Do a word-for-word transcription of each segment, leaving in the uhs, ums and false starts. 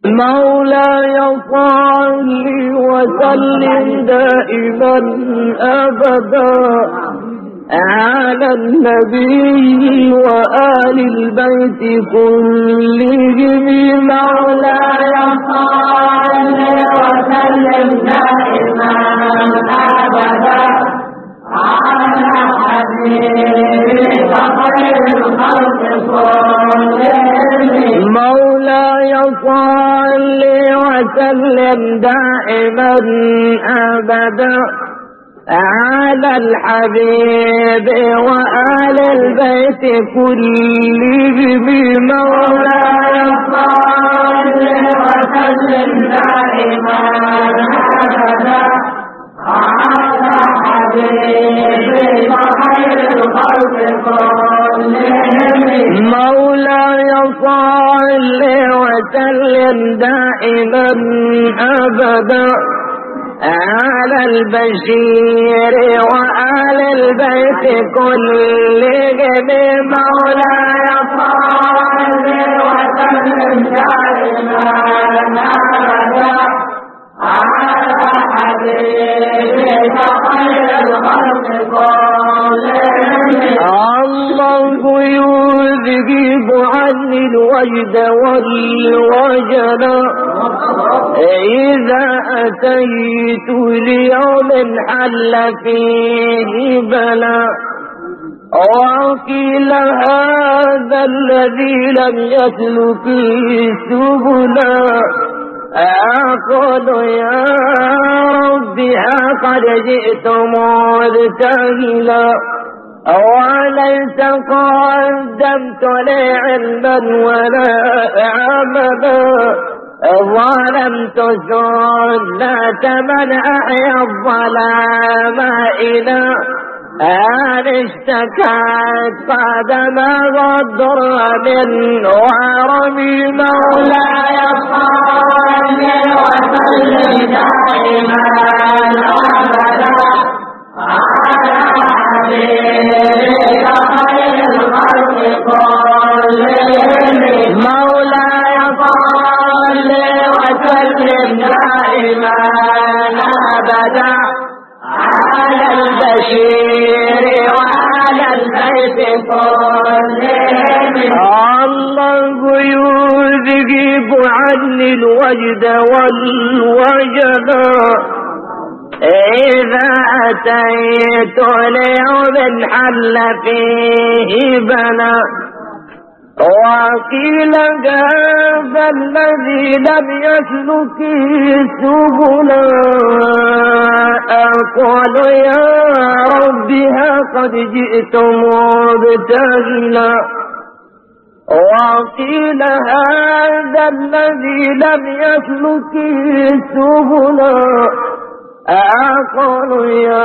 مولاي صل وسلم دائما أبدا على النبي وآل البيت كلهم. مولاي صل وسلم دائما أبدا على حبيبك خير الخلق كلهم. مولاي صل وسلم دائما أبدا على الحبيب وآل البيت كلهم. مولاي صل وسلم دائما أبدا على حبيبك خير الخلق كلهم. مولاي صل وسلم دائما أبدا على البشير وآل البيت كلهم. مولاي صل وسلم دائما أبدا على حبيبك خير الخلق كلهم. الله يذهب عني الوجد والوجل إذا أتيت ليوم حل فيه بلا. وقيل هذا الذي لم يسلك سبلا. أقول يا ربي قد جئت مبتهلا وليس قدمت لي علما ولا عملا. ظلمت سنة من أحيا الظلام إلى أن اشتكت قدمه الضر من ورمي. مولاي صل وسلم دائما أبدا على حبيبك خير الخلق كلهم. مولاي صل وسلم دائما أبدا على البشير وعلى البيت كلهم. الله يذهب عني الوجد والوجل إذا أتيت ليوم حل فيه بلا. وقيل هذا الذي لم يسلك سبلا. أقول يا ربها قد جئت مبتهلا. وقيل هذا الذي لم يسلك سبلا. أقول يا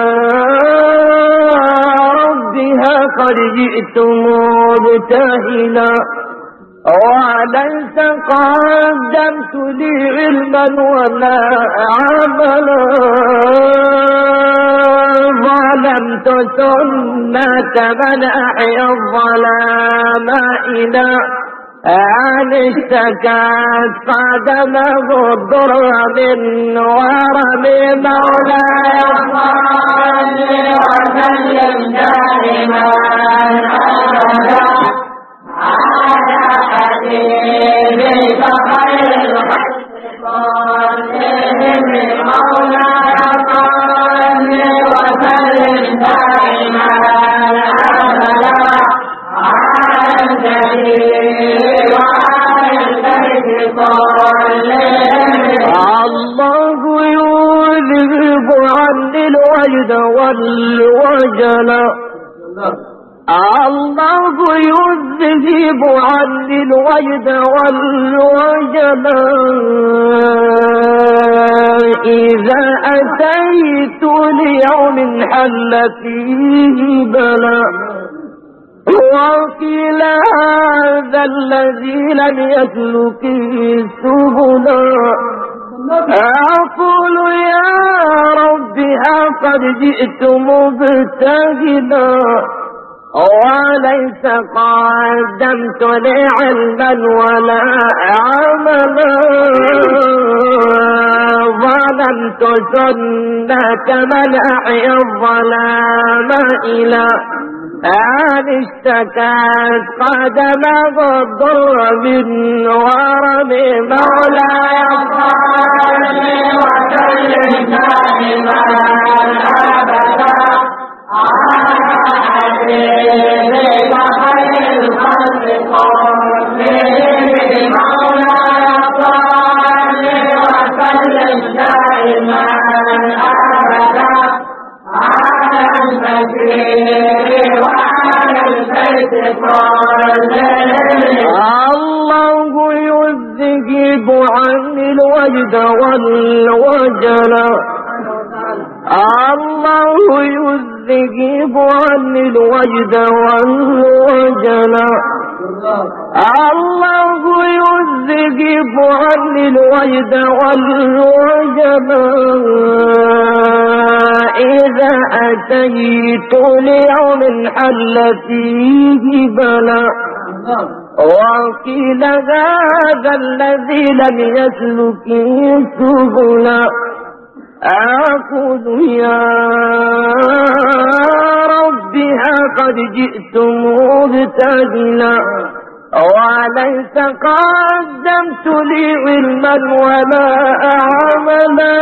ربها قد جئت مبتهلا. وليس قدمت لي علما ولا عملا. ظلمت سنة من أحيا الظلام إلى أن اشتكت قدمه الضر من ورم. مولاي صل وسلم دائما أبدا على حبيبك خير الخلق كلهم. مولاي صل وسلم دائما أبدا على الجليل وعلى البيت كلهم. الله يذهب عني الوجد والوجل. الله يذهب عني الوجد والوجل إذا أتيت ليوم حل فيه بلا. وقيل هذا الذي لم يسلك سبلا. أقول يا ربها قد جئت مبتهلا. وليس قدمت لي علما ولا عملا. ظلمت سنة من أحيا الظلام إلى أن اشتكت قدمه الضر من ورم مولاي صل وسلم دائما أبدا على حبيبك خير الخلق كلهم مولاي صل وسلم دائما أبدا على المسير وعلى البيت الله يذهب عني الوجد والوجل الله يذهب عني الوجد والوجل الله يذهب عني الوجد والوجل إذا أتيت ليوم حل فيه بلاء وقيل هذا الذي لم يسلك سبلا أقول يا ربها قد جئت مبتهلا وليس قدمت لي علما ولا عملا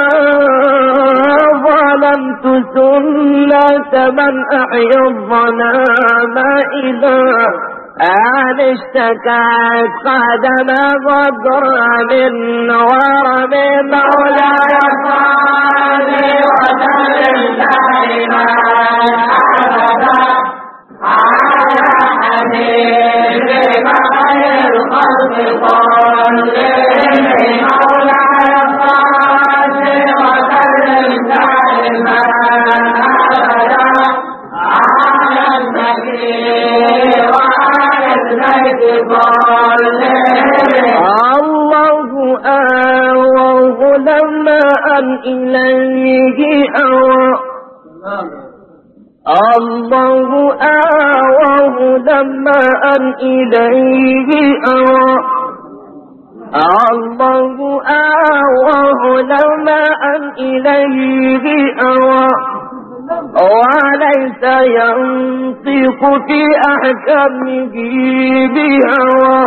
ظلمت سنة من أحيا الظلام إلى أن اشتكت قدم ضر من ورم مولاي صل وسلم دائما أبدا على حبيبك خير الخلق كلهم مولاي صل وسلم دائما أبدا على المسير الله آواه لما أن إليه أوى الله آواه لما أن إليه أوى الله آواه لما أن إليه أوى وليس ينطق في أحكامه بهوى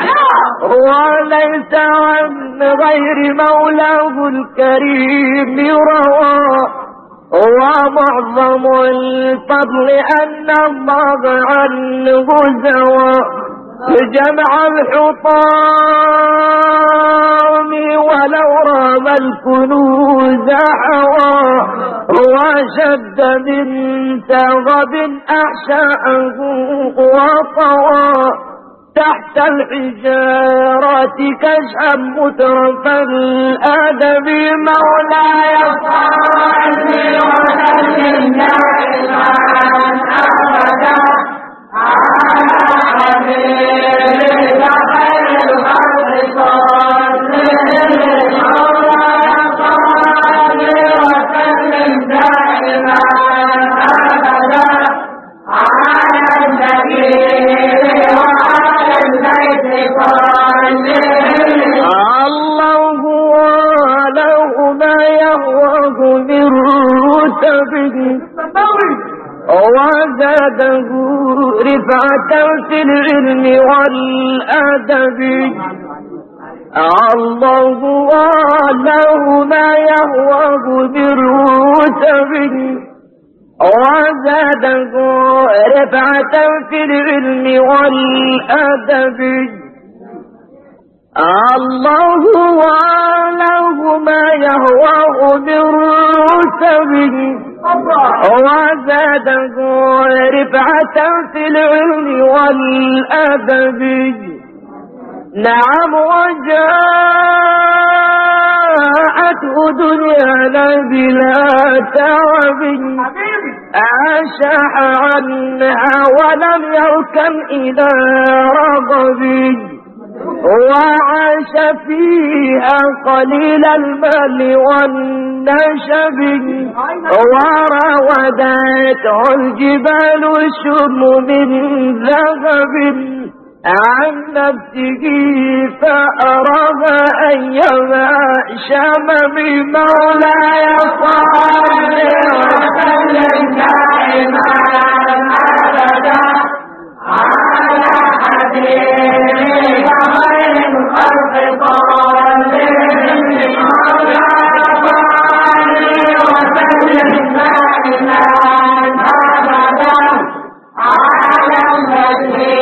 وليس عن غير مولاه الكريم روى ومعظم الفضل أن الله عنه زوى جمع الحطام ولو رام الكنوز حوى وشد من ثغب أحشاءه وطوى تحت الحجارة كشعا مترف الأدب مولاي صل وسلم دائما أبدا على حبيبك خير الخلق كلهم مولاي صل وسلم دائما أبدا على النبي وعلى البيت كلهم الله وله ما يهواه من رتبه وزاده رفعة في العلم والأدب الله وله ما يهواه من رتبه وزاده رفعة في العلم والأدب الله وله ما يهواه من رتبه وزاده رفعة في العلم والأدب نعم وجاءته دنيانا بلا تعب أشاح عنها ولم يركن إلى رغب وعاش فيها قليل المال والنشب وراودته الجبال الشم من ذهب عن نفسه فأراد أن يماشى بمولاي صل وسلم دائما أبدا على حبيبك خير الخلق صل مولاي وسلم دائما أبدا على النبي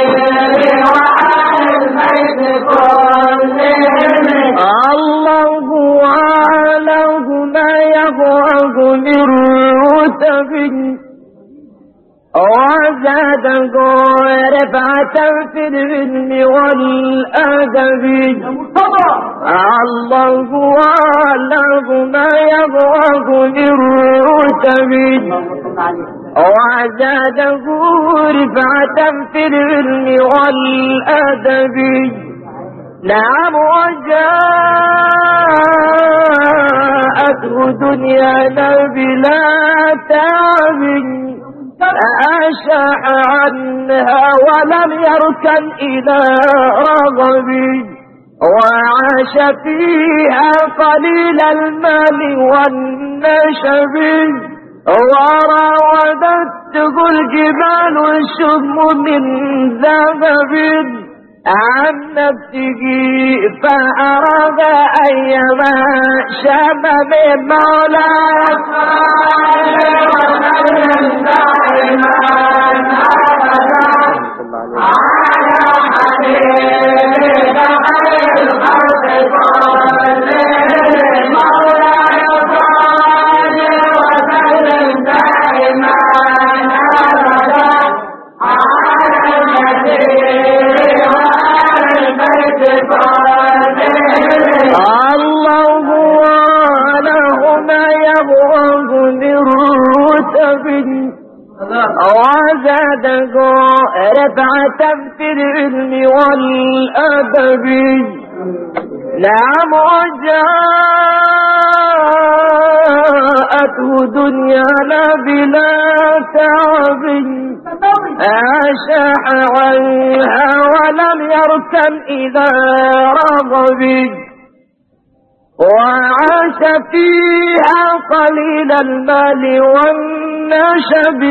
الله أعلم ما يبعث من رتب وزاده رفعة في العلم والأدب الله أعلم ما يبعث من رتب وزاده رفعة في العلم والأدب نعم وجاءته دنيانا بلا تعب فأشاح عنها ولم يركن إلى رغب وعاش فيها قليل المال والنشب وراودته الجبال الشم من ذهب عن نفسه فأراد أن يماشى بمولاي صل وسلم دائما أبدا على حبيبك خير الخلق صل مولاي صل وسلم دائما أبدا على النبي الله له ما يبغض من رتب وزاده رفعة في العلم والأدب نعم وجاءته دنيانا بلا تعب أشاح عنها ولم يركن إلى رغب وعاش فيها قليل المال والنشب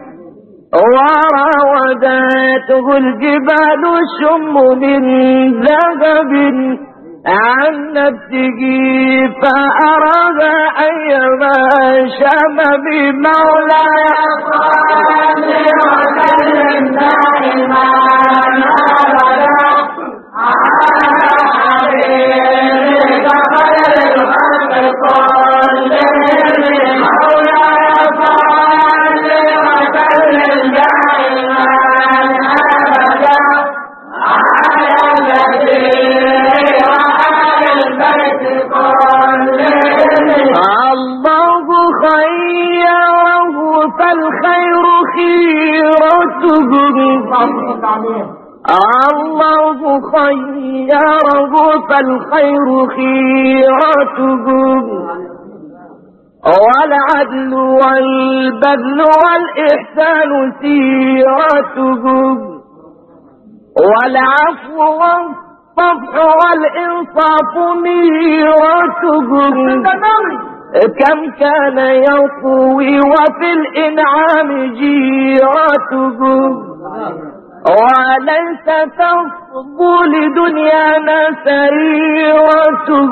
وراودته الجبال الشم من ذهب عن نفسه فأراد أن يماشى بمولاي صل وسلم دائما أبدا على حبيبك خير الخلق صل مولاي صل وسلم دائما أبدا على النبي الله خيره فالخير خيرته الله خيره فالخير خيرته والعدل والبذل والإحسان سيرته والعفو والصفح والإنصاف ميرته كم كان يطوي وفي الإنعام جيرته وليس تفضو لدنيانا سريرته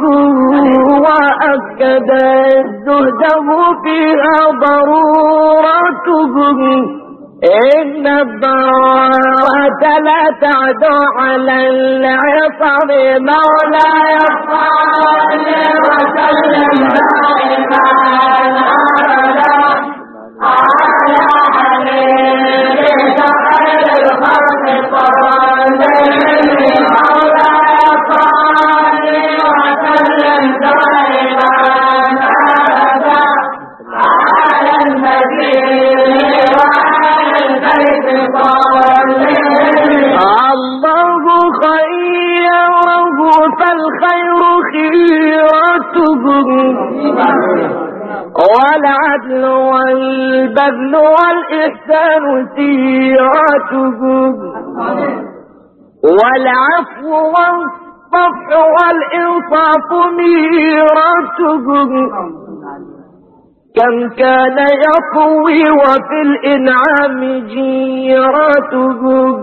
وأكد زهده فيها ضرورته إن الضرورة لا تعدو على العصر مولاي صل وسلم دائما أبدا على حبيبك خير الخلق صل مولاي صل وسلم دائما أبدا على النبي الله خيره فالخير خيرته والعدل والبذل والإحسان سيرته والعفو والصفح والإنصاف ميراتهم كم كان يطوي وفي الإنعام جيراتهم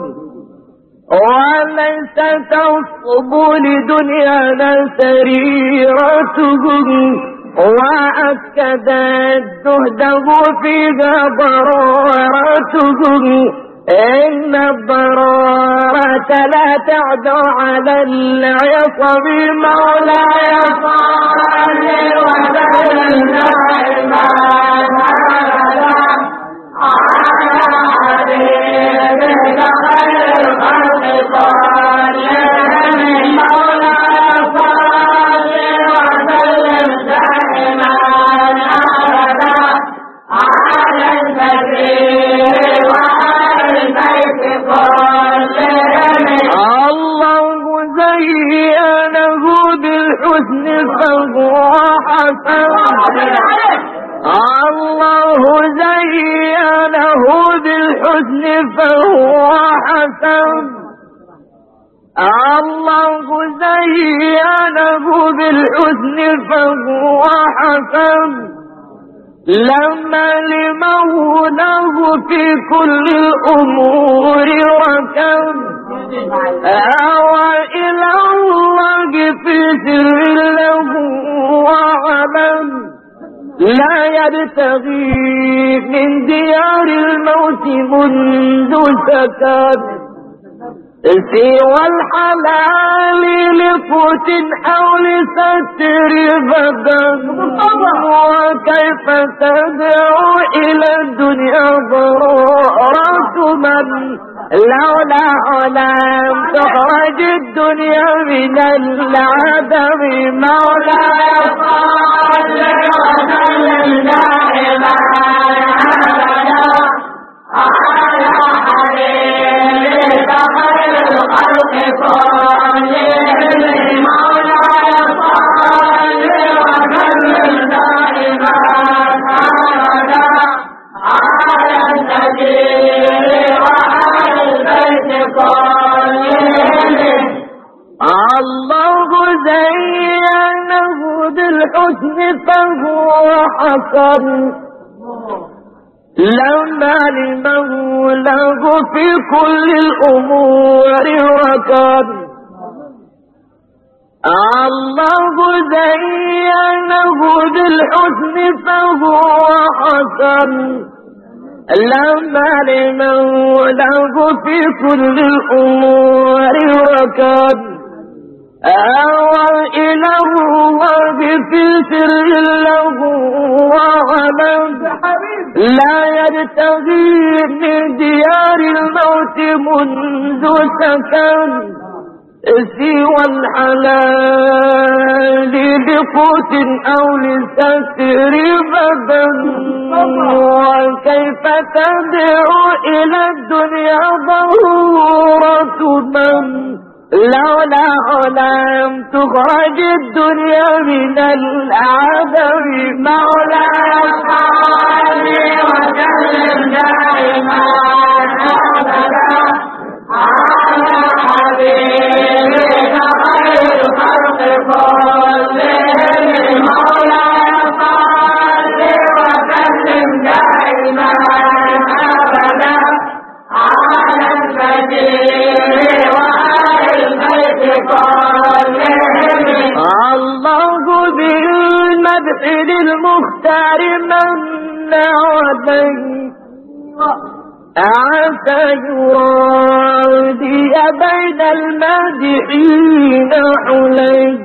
وليس تصب لدنيانا سريرتهم وأكد جهده فيها ضرورتهم إن الضرورة لا تعدو على العصب مولاي صل وسلم دائما أبدا على حبيبك خير الخلق صل مولاي صل وسلم دائما أبدا على النبي الله زينه بالحسن فهو حسن الله زينه بالحسن فهو حسن الله زينه بالحسن فهو حسن لما لمولاه في كل الأمور ركب أوى إلى الله في سر له وعلم لا يبتغي من ديار الموت منذ سكن سوى الحلال لقوت أو لستر بدن وكيف تدعو إلى الدنيا ضرورة من لولا لم تخرج الدنيا من العدم مولاي صل وسلم دائما أبدا على حبيبك خير الخلق صل مولاي صل وسلم دائما أبدا على النبي الله زينه بالحسن فهو حسن لما لمولاه في كل الأمور ركب الله زينه بالحسن فهو حسن لما لمولاه في كل الأمور ركب أوى إلى الله في سر له وعلم لا يبتغي من ديار الموت منذ سكن سوى الحلال بقوت أو لستر بدن وكيف تدعو إلى الدنيا ضرورة من لولا لم تخرج الدنيا من العدم مولاي صل وسلم دائما أبدا على حبيبك خير الخلق صل مولاي صل وسلم دائما أبدا على النبي الله بالمدح للمختار من عليه عسى يرادي بين المادحين عليه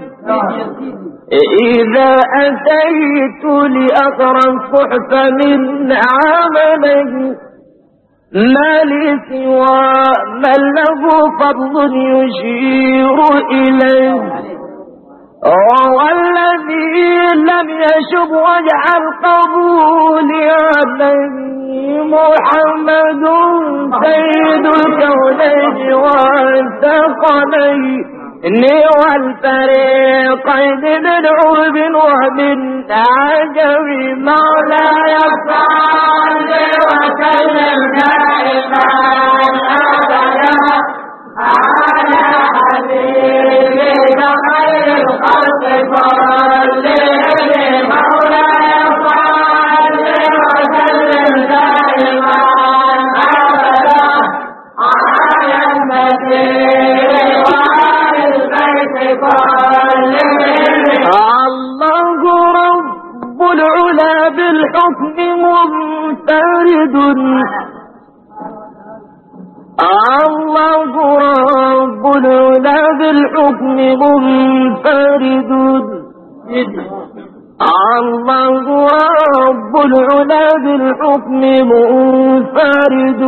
إذا أتيت لأقرأ الصحف من عمله ما لي سوى من له فضل يشير إليه والذي لم يشب وجه القبول عليه محمد سيد الكونين والثقلين والفريقين من عرب ومن عجم مولاي صل وسلم دائما أبدا صل مولاي صل وسلم دائما أبدا على النبي وعلى البيت كلهم. الله رب العلا بالحكم منفرد، الله رب العلا بالحكم منفرد، الله رب العلا بالحكم منفرد،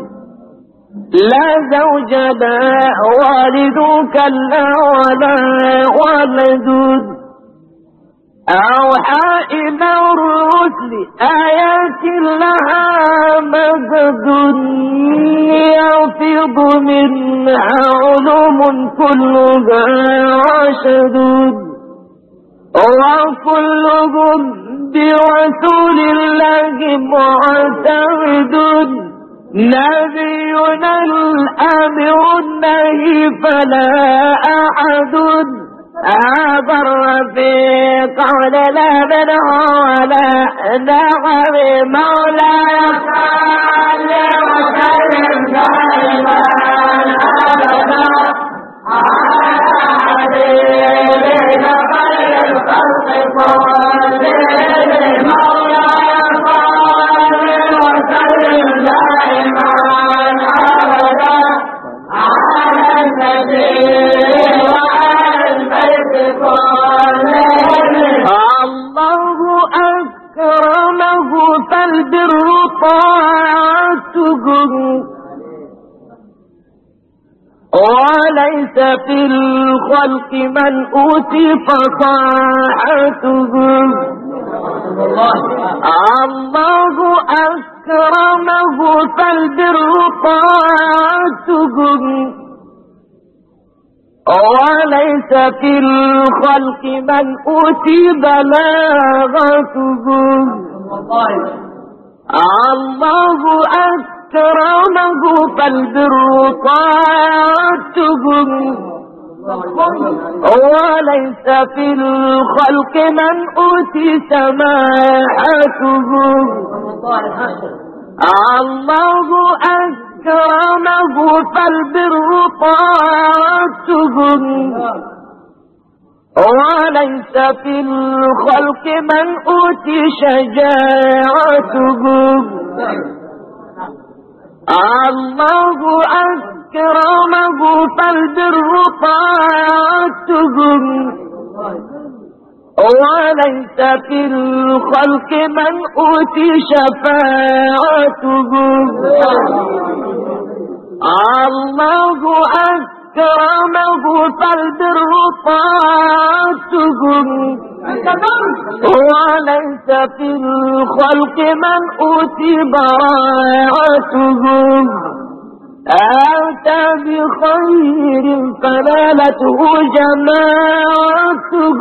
لا زوج لا والد كلا ولا ولد، أوحى إلى الرسل آيات لها مدد، يفيض منها علوم كلها رشد، وكلهم برسول الله معتمد، نبينا الأمر النهي فلا أحد، هذا الرفيق لا منه ولا نعم مولاي صل وسلم دائما أبدا على حبيبك خير الخلق كلهم. مولاي صل وسلم دائما أبدا على النبي الله أكرمه فالبر طاعته، وليس في الخلق من أوتي فصاحته. الله أكرمه فالبر طاعته، وليس في الخلق من أوتي بلاغته. الله أكرمه فالبر طاعته، وليس في الخلق من أوتي سماحته. الله أكرمه فالبر طاعته، وليس في الخلق من أوتي شجاعته. الله أكرمه فالبر طاعته، وليس في الخلق من أوتي شفاعته. الله أكرمه فالبر طاعته، وليس في الخلق من أوتي براعته. أتى بخير فنالته جماعته،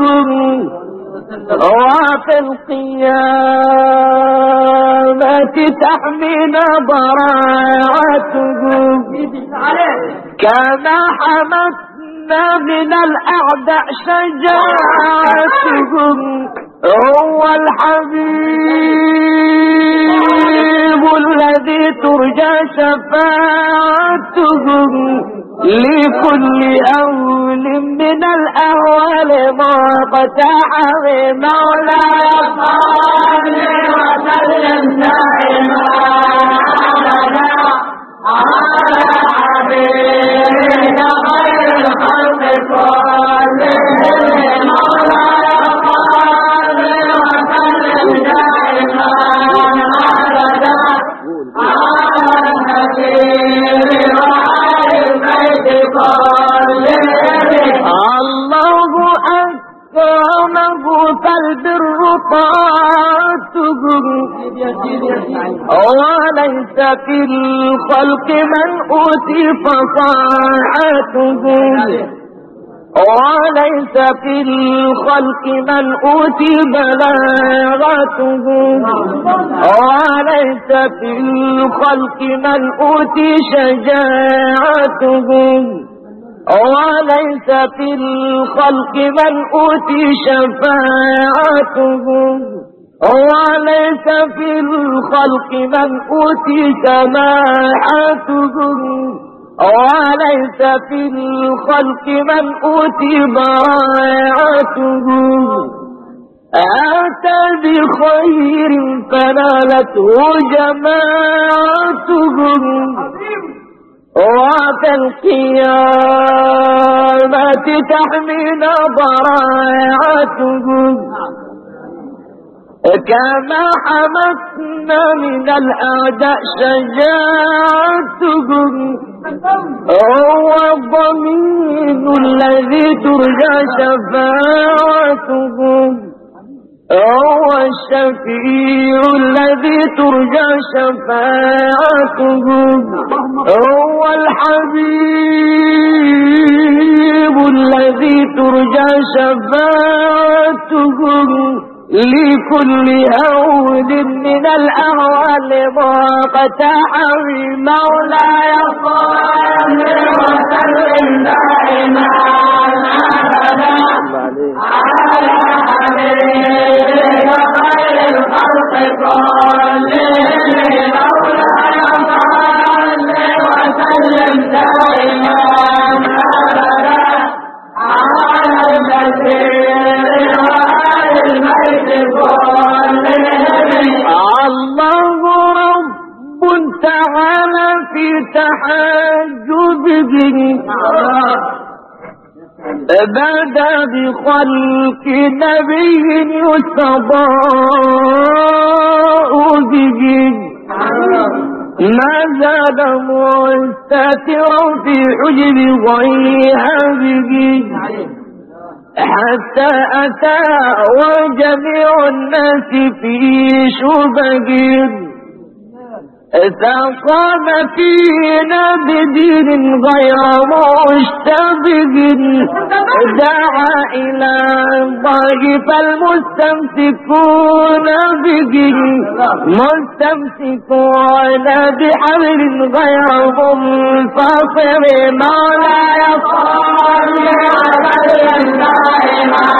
وفي القيامة تحمل براعته. كما حمتنا من الأعداء شجاعتهم، هو الحبيب الذي ترجى شفاعتهم، لكل أول من الأهوال ما قتحه. مولاي صل وسلم دائما أبدا على حبيبك خير الخلق كلهم. مولاي صل وسلم دائما أبدا على الحبيب وعلى البيت كلهم. الله أكرمه فالبر طاعته، وليس في الخلق من أوتي فصاحته. وليس في الخلق من أوتي بلاغته. وليس في الخلق من أوتي شجاعته. وليس في الخلق من أوتي شفاعته وليس في الخلق من أوتي سماحته وليس في الخلق من أوتي براءته أتى بخير فنالته جماعته وفي القيامة تحمينا براءته كما حمتنا من الأعداء شجاعته هو الضمين الذي ترجى شفاعته هو الشفيع الذي ترجى شفاعته هو الحبيب الذي ترجى شفاعته لكل هول من الأهوال مقتحم مولاي صل وسلم دائما على حبيبك خير الخلق كلهم مولاي صل وسلم دائما على البشير الله رب تعالى في تحجبه بدا بخلق نبي يستضاء به ما زال مستترا في حجب غيرها به حتى أتى وجميع الناس في شبه فقام فينا بدين غير مشتبه دعا إلى الله فالمستمسكون به مستمسكون بحبل غير منفصل مولاي صل وسلم دائما